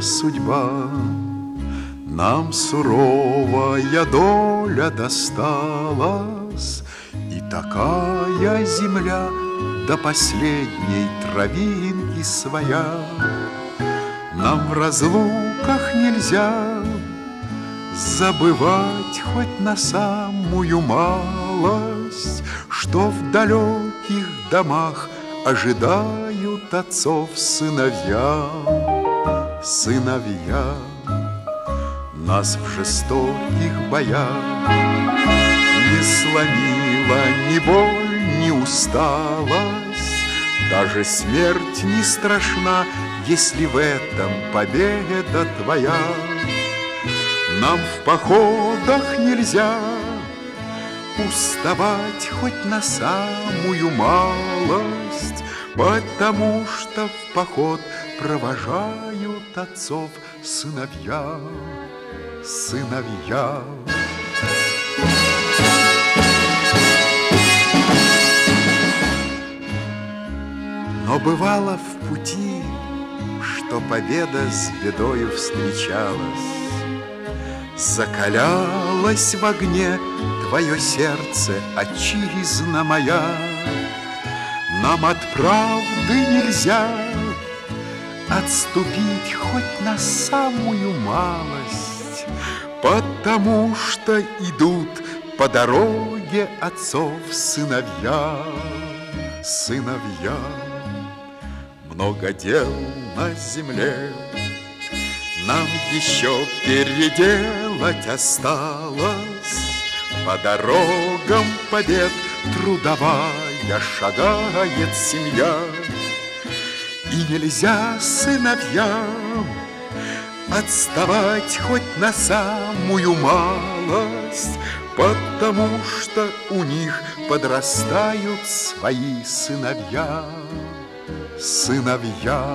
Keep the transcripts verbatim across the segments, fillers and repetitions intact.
судьба. Нам суровая доля досталась, и такая земля до последней травинки своя. Нам в разлуках нельзя забывать хоть на самую малость, что в далеких домах ожидают отцов сыновья. Сыновья нас в жестоких боях не сломила ни боль, ни усталость. Даже смерть не страшна, если в этом победа твоя. Нам в походах нельзя уставать хоть на самую малость, потому что в поход провожают отцов сыновья. Сыновья. Но бывало в пути, что победа с бедою встречалась. Закалялось в огне твое сердце, отчизна моя. Нам от правды нельзя отступить хоть на самую малость, потому что идут по дороге отцов сыновья. Сыновья. Много дел на земле нам еще переделать осталось. По дорогам побед трудовая шагает семья. И нельзя сыновьям отставать хоть на самую малость, потому что у них подрастают свои сыновья. Сыновья.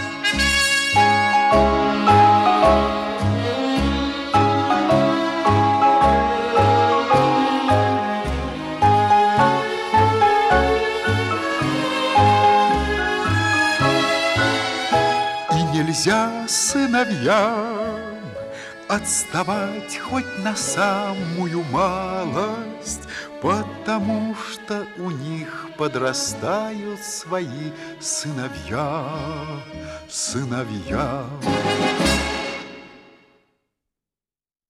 Нельзя сыновьям отставать хоть на самую малость, потому что у них подрастают свои сыновья. Сыновья.